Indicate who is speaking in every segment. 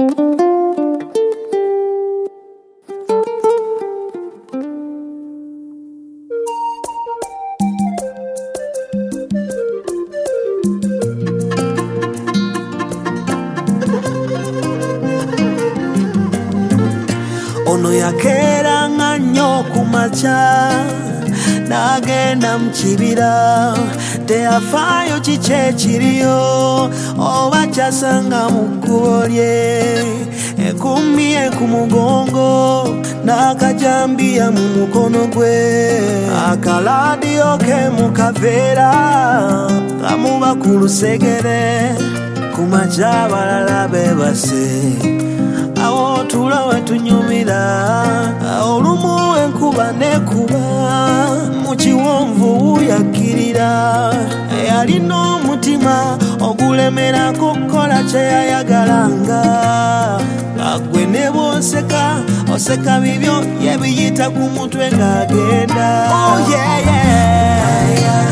Speaker 1: Ono yakeranga nnyo kumakya nagenda mu kibira teyafaayo kiki ekiriyo oba kyasanga mu kkubo lye ekumbiye ku mugongo n'akajambiya mu mukono gwe akaladiyo ke mu kaveera kamuba ku lusegere kumakya abalala beebase awo tulawe tunyumira olumu enkuba nekuba mu kiwonvu yakirira yalina omutima ogulemera kukola kye yayagalanga agwe ne bwoseka oseka bibyo yebiyita ku mutwe ng'agenda oh, yeah, yeah.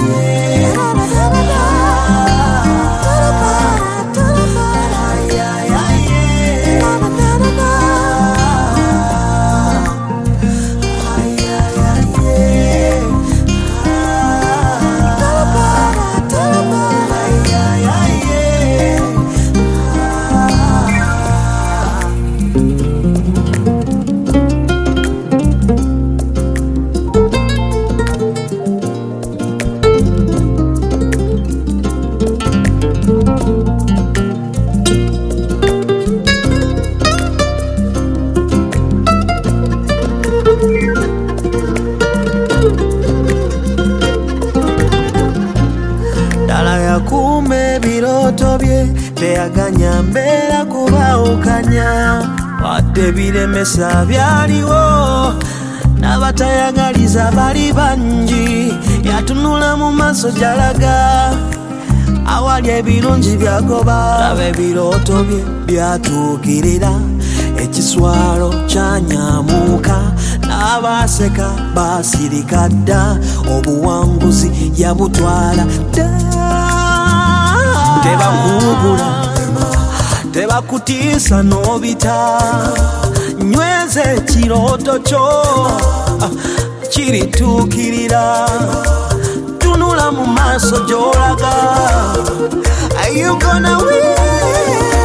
Speaker 1: Kume biroto bye teyaganya mbeera kubaawukanya wadde biremesa byaliwo n'abatayagaliza bali bangi yatunula mu maaso gyalaga awali ebirungi byagoba laba ebirooto bye byatuukirira ekiswalo kyanyamuuka n'abaaseka baasirika dda obuwanguzi yabutwala dda tebakugula tebakutiisa n'obita nyweza ekirooto kyo kirituukirira tunula mu maaso gy'olaga are you gonna win?